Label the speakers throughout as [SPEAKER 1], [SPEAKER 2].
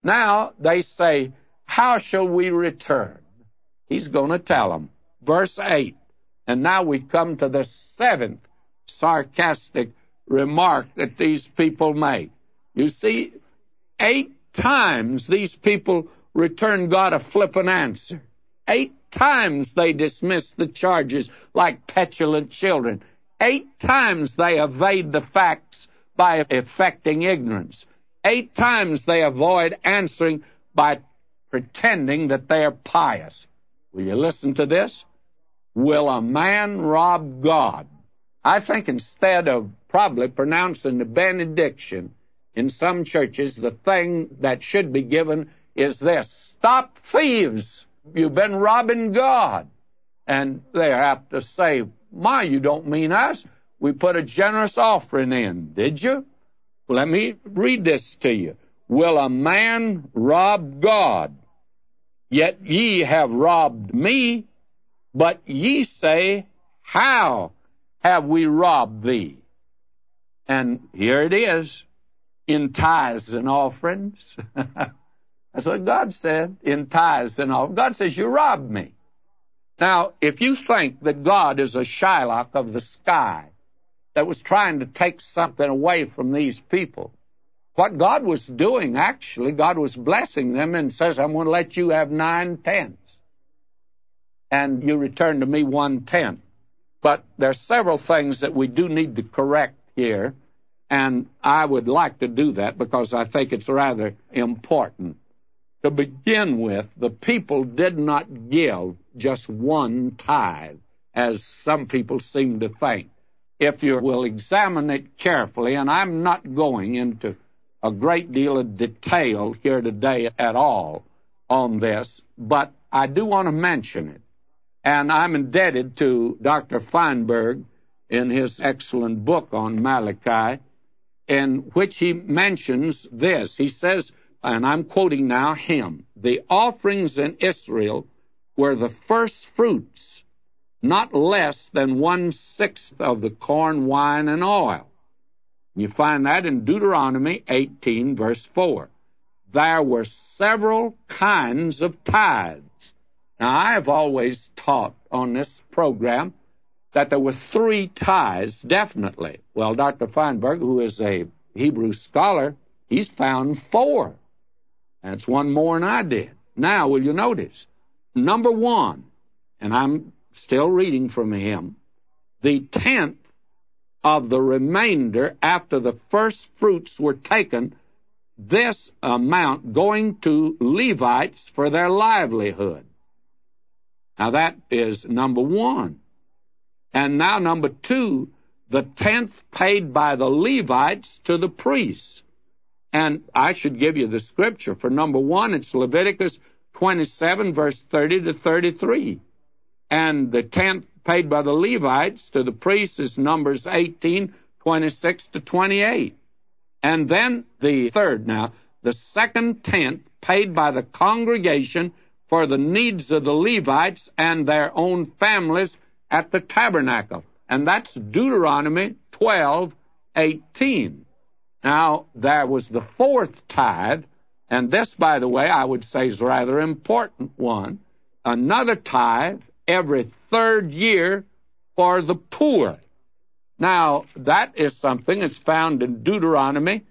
[SPEAKER 1] Now they say, how shall we return? He's going to tell them. Verse 8. And now we come to the seventh sarcastic remark that these people make. You see, 8 times these people return God a flippant answer. 8 times they dismiss the charges like petulant children. 8 times they evade the facts by affecting ignorance. 8 times they avoid answering by pretending that they are pious. Will you listen to this? Will a man rob God? I think instead of probably pronouncing the benediction in some churches, the thing that should be given is this: stop thieves! You've been robbing God. And they're apt to say, my, you don't mean us. We put a generous offering in, did you? Well, let me read this to you. Will a man rob God? Yet ye have robbed me. But ye say, how have we robbed thee? And here it is, in tithes and offerings. That's what God said, in tithes and offerings. God says, you robbed me. Now, if you think that God is a Shylock of the sky that was trying to take something away from these people, what God was doing, actually, God was blessing them and says, I'm going to let you have 9/10. And you return to me 1/10. But there are several things that we do need to correct here, and I would like to do that because I think it's rather important. To begin with, the people did not give just 1 tithe, as some people seem to think. If you will examine it carefully, and I'm not going into a great deal of detail here today at all on this, but I do want to mention it. And I'm indebted to Dr. Feinberg in his excellent book on Malachi, in which he mentions this. He says, and I'm quoting now him, the offerings in Israel were the first fruits, not less than 1/6 of the corn, wine, and oil. You find that in Deuteronomy 18, verse 4. There were several kinds of tithes. Now, I have always taught on this program that there were 3 tithes, definitely. Well, Dr. Feinberg, who is a Hebrew scholar, he's found 4. That's one more than I did. Now, will you notice? Number 1, and I'm still reading from him, the 10th of the remainder after the first fruits were taken, this amount going to Levites for their livelihood. Now, that is number 1. And now, number 2, the 10th paid by the Levites to the priests. And I should give you the scripture. For number 1, it's Leviticus 27, verse 30 to 33. And the 10th paid by the Levites to the priests is Numbers 18, 26 to 28. And then the third now, the second 10th paid by the congregation for the needs of the Levites and their own families at the tabernacle. And that's Deuteronomy 12:18. Now, there was the 4th tithe, and this, by the way, I would say is a rather important one. Another tithe every 3rd year for the poor. Now, that is something that's found in Deuteronomy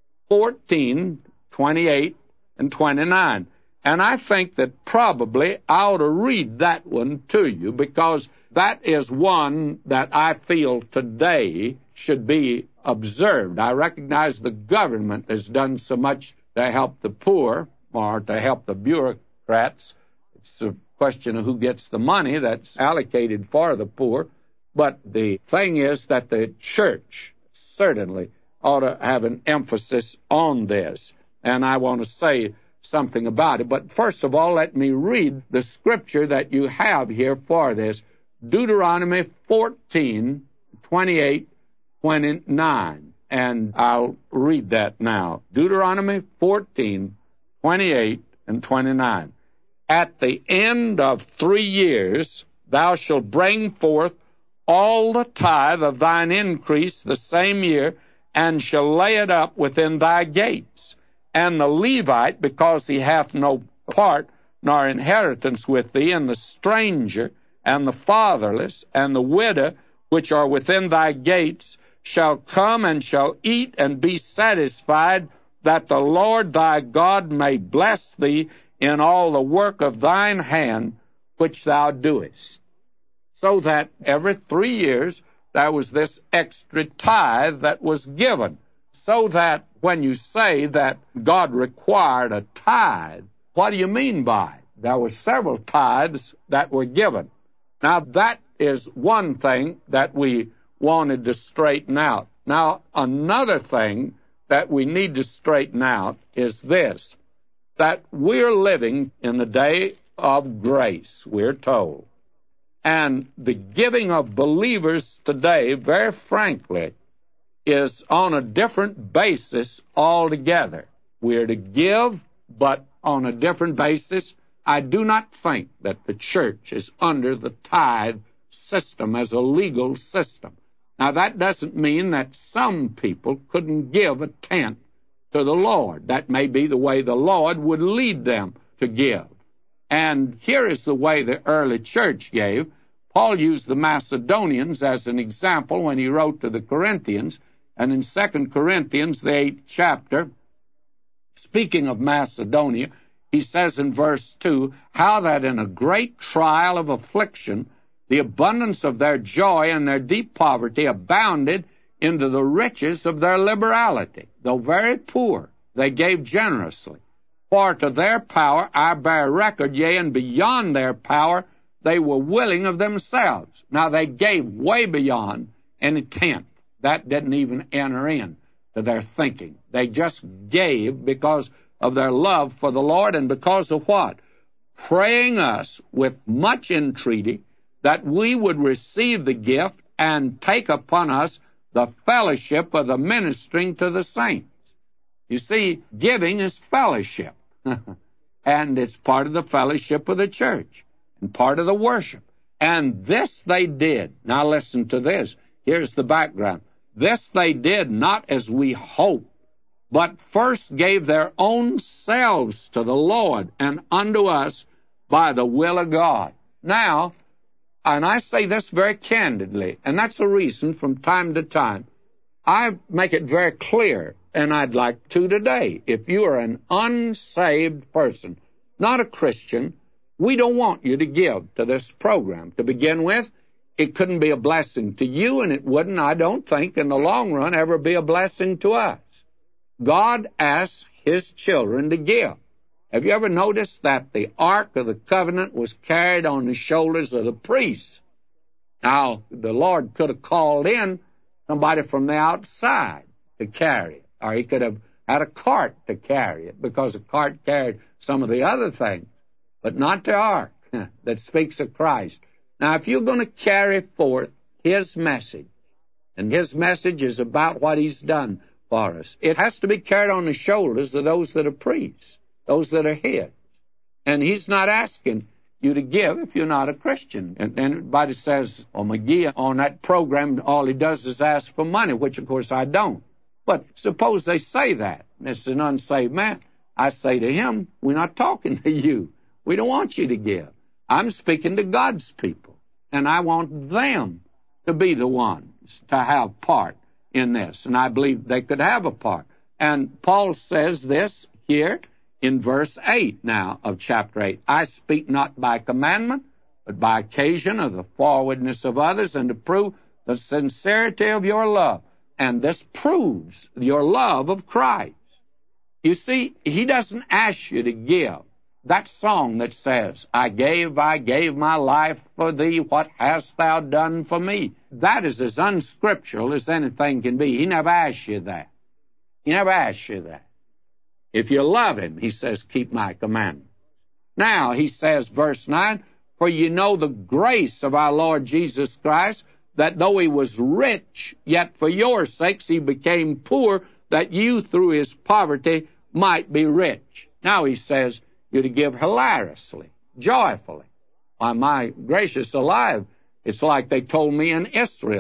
[SPEAKER 1] 14, 28, and 29. And I think that probably I ought to read that one to you, because that is one that I feel today should be observed. I recognize the government has done so much to help the poor, or to help the bureaucrats. It's a question of who gets the money that's allocated for the poor. But the thing is that the church certainly ought to have an emphasis on this. And I want to say something about it. But first of all, let me read the scripture that you have here for this. Deuteronomy 14, 28, 29. And I'll read that now. Deuteronomy 14, 28, and 29. At the end of 3 years thou shalt bring forth all the tithe of thine increase the same year, and shall lay it up within thy gates. And the Levite, because he hath no part nor inheritance with thee, and the stranger, and the fatherless, and the widow, which are within thy gates, shall come and shall eat and be satisfied, that the Lord thy God may bless thee in all the work of thine hand which thou doest. So that every 3 years there was this extra tithe that was given. So that when you say that God required a tithe, what do you mean by it? There were several tithes that were given. Now, that is one thing that we wanted to straighten out. Now, another thing that we need to straighten out is this, that we're living in the day of grace, we're told. And the giving of believers today, very frankly, is on a different basis altogether. We're to give, but on a different basis. I do not think that the church is under the tithe system as a legal system. Now, that doesn't mean that some people couldn't give a tenth to the Lord. That may be the way the Lord would lead them to give. And here is the way the early church gave. Paul used the Macedonians as an example when he wrote to the Corinthians. And in 2 Corinthians, the 8th chapter, speaking of Macedonia, he says in verse 2, how that in a great trial of affliction, the abundance of their joy and their deep poverty abounded into the riches of their liberality. Though very poor, they gave generously. For to their power I bear record, yea, and beyond their power they were willing of themselves. Now they gave way beyond any tenth. That didn't even enter in to their thinking. They just gave because of their love for the Lord, and because of what? Praying us with much entreaty that we would receive the gift and take upon us the fellowship of the ministering to the saints. You see, giving is fellowship, and it's part of the fellowship of the church, and part of the worship. And this they did. Now listen to this. Here's the background. This they did not as we hoped, but first gave their own selves to the Lord and unto us by the will of God. Now, and I say this very candidly, and that's the reason from time to time I make it very clear, and I'd like to today. If you are an unsaved person, not a Christian, we don't want you to give to this program. To begin with, it couldn't be a blessing to you, and it wouldn't, I don't think, in the long run, ever be a blessing to us. God asks His children to give. Have you ever noticed that the Ark of the Covenant was carried on the shoulders of the priests? Now, the Lord could have called in somebody from the outside to carry it, or He could have had a cart to carry it, because a cart carried some of the other things, but not the Ark that speaks of Christ. Now, if you're going to carry forth His message, and His message is about what He's done for us, it has to be carried on the shoulders of those that are priests, those that are His. And He's not asking you to give if you're not a Christian. And everybody says, oh, McGee, on that program, all he does is ask for money, which, of course, I don't. But suppose they say that. It's an unsaved man. I say to him, we're not talking to you. We don't want you to give. I'm speaking to God's people, and I want them to be the ones to have part in this, and I believe they could have a part. And Paul says this here in verse 8 now of chapter 8, I speak not by commandment, but by occasion of the forwardness of others, and to prove the sincerity of your love. And this proves your love of Christ. You see, He doesn't ask you to give. That song that says, I gave my life for thee, what hast thou done for me? That is as unscriptural as anything can be. He never asked you that. He never asked you that. If you love Him, He says, keep my commandments. Now, He says, verse 9, for you know the grace of our Lord Jesus Christ, that though He was rich, yet for your sakes He became poor, that you through His poverty might be rich. Now He says, you're to give hilariously, joyfully. Why, my gracious alive, it's like they told me in Israel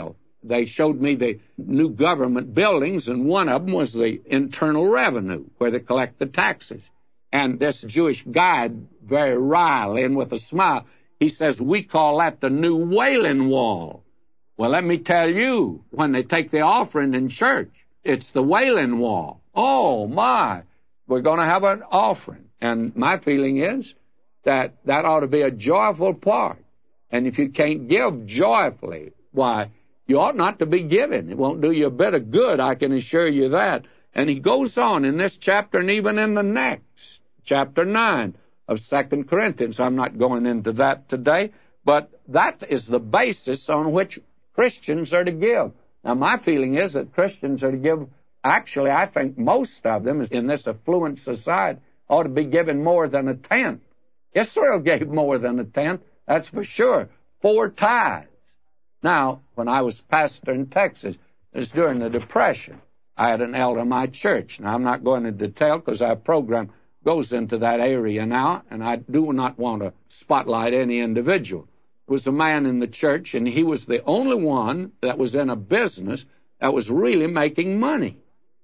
[SPEAKER 1] they showed me the new government buildings, and one of them was the Internal Revenue, where they collect the taxes. And this Jewish guide, very wryly and with a smile, he says, we call that the new Wailing Wall. Well, let me tell you, when they take the offering in church, it's the Wailing Wall. Oh, my, we're going to have an offering. And my feeling is that ought to be a joyful part. And if you can't give joyfully, why, you ought not to be giving. It won't do you a bit of good, I can assure you that. And he goes on in this chapter and even in the next, chapter 9 of 2 Corinthians. I'm not going into that today, but that is the basis on which Christians are to give. Now, my feeling is that Christians are to give, actually, I think most of them in this affluent society ought to be given more than a tenth. Israel gave more than a tenth, that's for sure, 4 tithes. Now, when I was pastor in Texas, it was during the Depression. I had an elder in my church. Now, I'm not going into detail because our program goes into that area now, and I do not want to spotlight any individual. It was a man in the church, and he was the only one that was in a business that was really making money.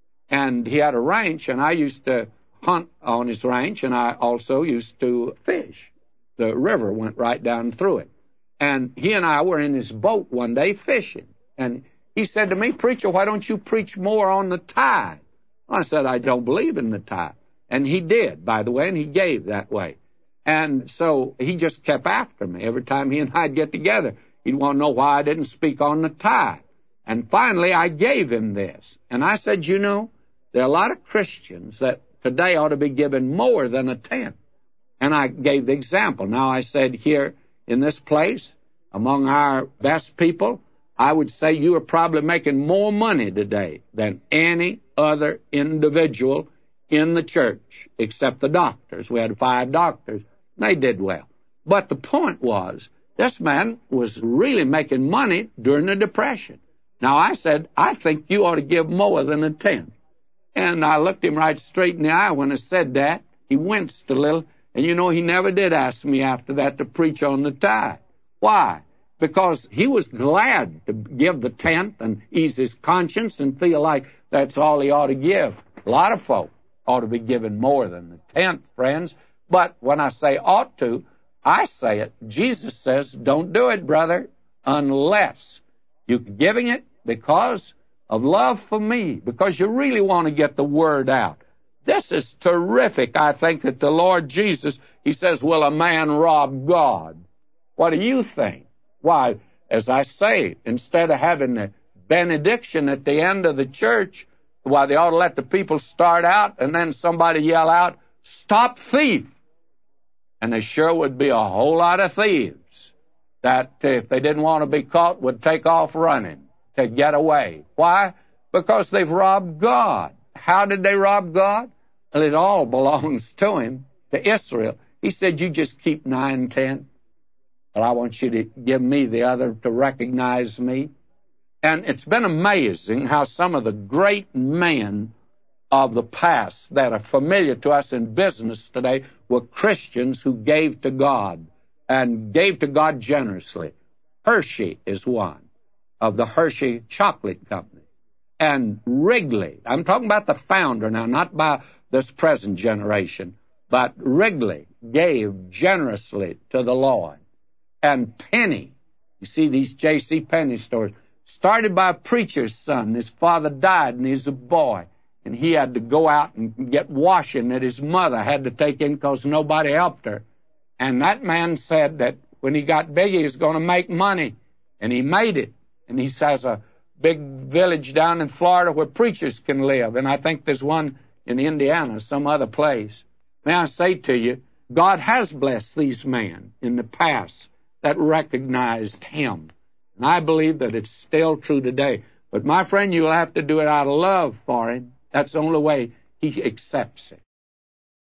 [SPEAKER 1] And he had a ranch, and I used to hunt on his ranch, and I also used to fish. The river went right down through it. And he and I were in his boat one day fishing. And he said to me, preacher, why don't you preach more on the tithe? I said, I don't believe in the tithe. And he did, by the way, and he gave that way. And so he just kept after me. Every time he and I'd get together, he'd want to know why I didn't speak on the tithe. And finally, I gave him this. And I said, you know, there are a lot of Christians that today ought to be given more than a tenth. And I gave the example. Now, I said here in this place, among our best people, I would say you are probably making more money today than any other individual in the church, except the doctors. We had 5 doctors. They did well. But the point was, this man was really making money during the Depression. Now, I said, I think you ought to give more than a tenth. And I looked him right straight in the eye when I said that. He winced a little. And you know, he never did ask me after that to preach on the tithe. Why? Because he was glad to give the tenth and ease his conscience and feel like that's all he ought to give. A lot of folk ought to be given more than the tenth, friends. But when I say ought to, I say it. Jesus says, don't do it, brother, unless you're giving it because of love for me, because you really want to get the word out. This is terrific. I think that the Lord Jesus, he says, will a man rob God? What do you think? Why, as I say, instead of having the benediction at the end of the church, why, they ought to let the people start out and then somebody yell out, stop thief. And there sure would be a whole lot of thieves that, if they didn't want to be caught, would take off running to get away. Why? Because they've robbed God. How did they rob God? Well, it all belongs to him, to Israel. He said, you just keep 9 and 10. But I want you to give me the other to recognize me. And it's been amazing how some of the great men of the past that are familiar to us in business today were Christians who gave to God, and gave to God generously. Hershey is one, of the Hershey Chocolate Company. And Wrigley, I'm talking about the founder now, not by this present generation, but Wrigley gave generously to the Lord. And Penny, you see these J.C. Penney stores, started by a preacher's son. His father died, and he's a boy. And he had to go out and get washing that his mother had to take in because nobody helped her. And that man said that when he got big, he was going to make money. And he made it. And he has a big village down in Florida where preachers can live. And I think there's one in Indiana, some other place. May I say to you, God has blessed these men in the past that recognized him. And I believe that it's still true today. But my friend, you'll have to do it out of love for him. That's the only way he accepts it.